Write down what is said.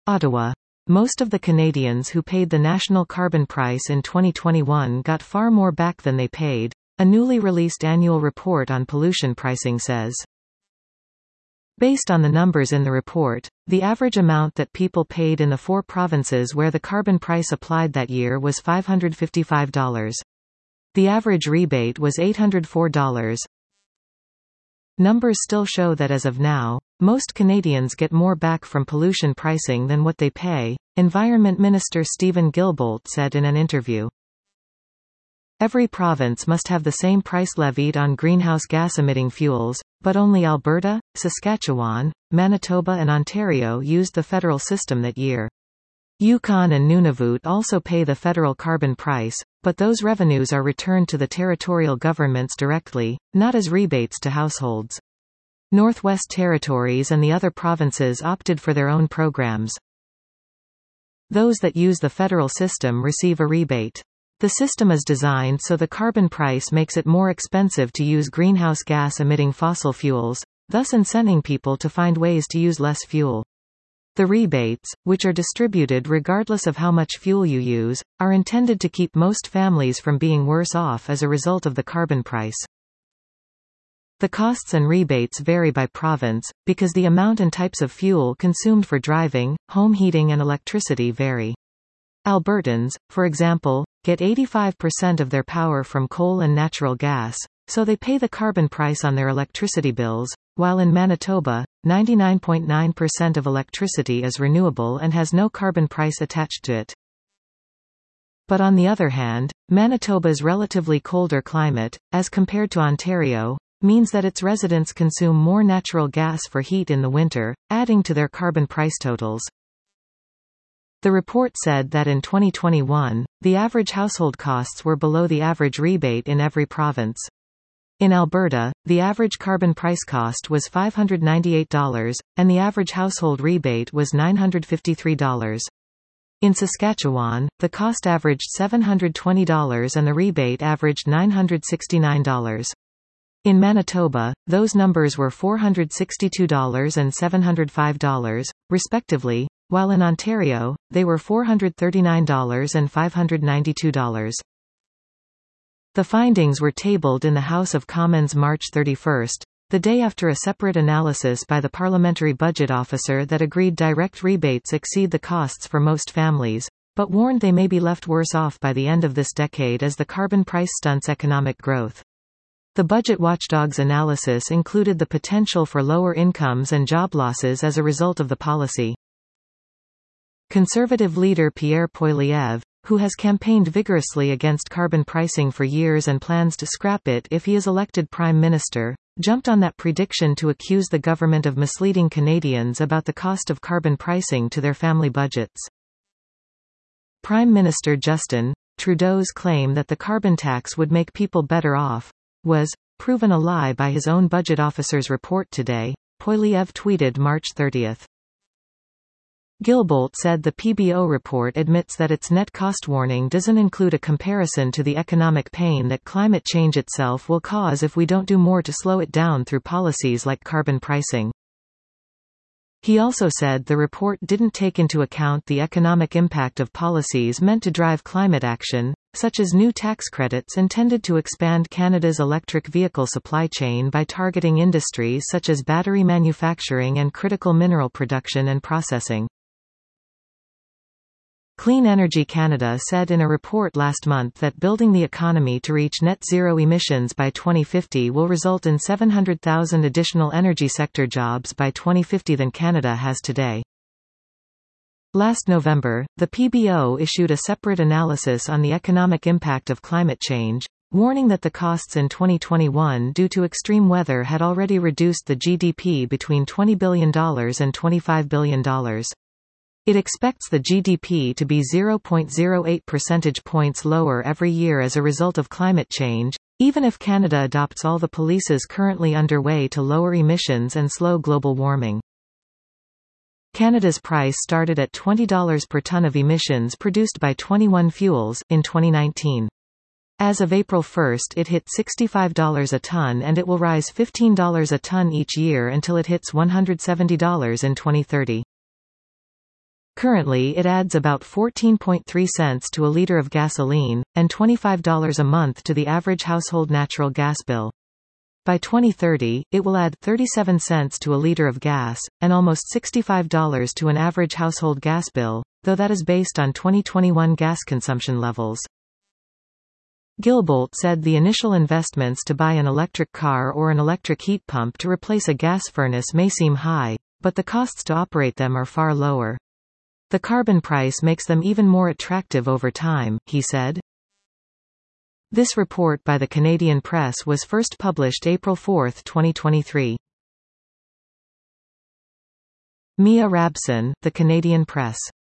Ottawa. Most of the Canadians who paid the national carbon price in 2021 got far more back than they paid, a newly released annual report on pollution pricing says. Based on the numbers in the report, the average amount that people paid in the 4 provinces where the carbon price applied that year was $555. The average rebate was $804. Numbers still show that as of now, most Canadians get more back from pollution pricing than what they pay, Environment Minister Steven Guilbeault said in an interview. Every province must have the same price levied on greenhouse gas-emitting fuels, but only Alberta, Saskatchewan, Manitoba and Ontario used the federal system that year. Yukon and Nunavut also pay the federal carbon price, but those revenues are returned to the territorial governments directly, not as rebates to households. Northwest Territories and the other provinces opted for their own programs. Those that use the federal system receive a rebate. The system is designed so the carbon price makes it more expensive to use greenhouse gas-emitting fossil fuels, thus incenting people to find ways to use less fuel. The rebates, which are distributed regardless of how much fuel you use, are intended to keep most families from being worse off as a result of the carbon price. The costs and rebates vary by province, because the amount and types of fuel consumed for driving, home heating and electricity vary. Albertans, for example, get 85% of their power from coal and natural gas, so they pay the carbon price on their electricity bills, while in Manitoba, 99.9% of electricity is renewable and has no carbon price attached to it. But on the other hand, Manitoba's relatively colder climate, as compared to Ontario, means that its residents consume more natural gas for heat in the winter, adding to their carbon price totals. The report said that in 2021, the average household costs were below the average rebate in every province. In Alberta, the average carbon price cost was $598, and the average household rebate was $953. In Saskatchewan, the cost averaged $720 and the rebate averaged $969. In Manitoba, those numbers were $462 and $705, respectively, while in Ontario, they were $439 and $592. The findings were tabled in the House of Commons March 31, the day after a separate analysis by the Parliamentary Budget Officer that agreed direct rebates exceed the costs for most families, but warned they may be left worse off by the end of this decade as the carbon price stunts economic growth. The Budget Watchdog's analysis included the potential for lower incomes and job losses as a result of the policy. Conservative leader Pierre Poilievre, who has campaigned vigorously against carbon pricing for years and plans to scrap it if he is elected Prime Minister, jumped on that prediction to accuse the government of misleading Canadians about the cost of carbon pricing to their family budgets. Prime Minister Justin Trudeau's claim that the carbon tax would make people better off was proven a lie by his own budget officer's report today, Poilievre tweeted March 30. Guilbeault said the PBO report admits that its net cost warning doesn't include a comparison to the economic pain that climate change itself will cause if we don't do more to slow it down through policies like carbon pricing. He also said the report didn't take into account the economic impact of policies meant to drive climate action, such as new tax credits intended to expand Canada's electric vehicle supply chain by targeting industries such as battery manufacturing and critical mineral production and processing. Clean Energy Canada said in a report last month that building the economy to reach net zero emissions by 2050 will result in 700,000 additional energy sector jobs by 2050 than Canada has today. Last November, the PBO issued a separate analysis on the economic impact of climate change, warning that the costs in 2021 due to extreme weather had already reduced the GDP between $20 billion and $25 billion. It expects the GDP to be 0.08 percentage points lower every year as a result of climate change, even if Canada adopts all the policies currently underway to lower emissions and slow global warming. Canada's price started at $20 per ton of emissions produced by 21 fuels in 2019. As of April 1, it hit $65 a ton and it will rise $15 a ton each year until it hits $170 in 2030. Currently it adds about 14.3 cents to a liter of gasoline, and $25 a month to the average household natural gas bill. By 2030, it will add 37 cents to a liter of gas, and almost $65 to an average household gas bill, though that is based on 2021 gas consumption levels. Gilbolt said the initial investments to buy an electric car or an electric heat pump to replace a gas furnace may seem high, but the costs to operate them are far lower. The carbon price makes them even more attractive over time, he said. This report by the Canadian Press was first published April 4, 2023. Mia Rabson, The Canadian Press.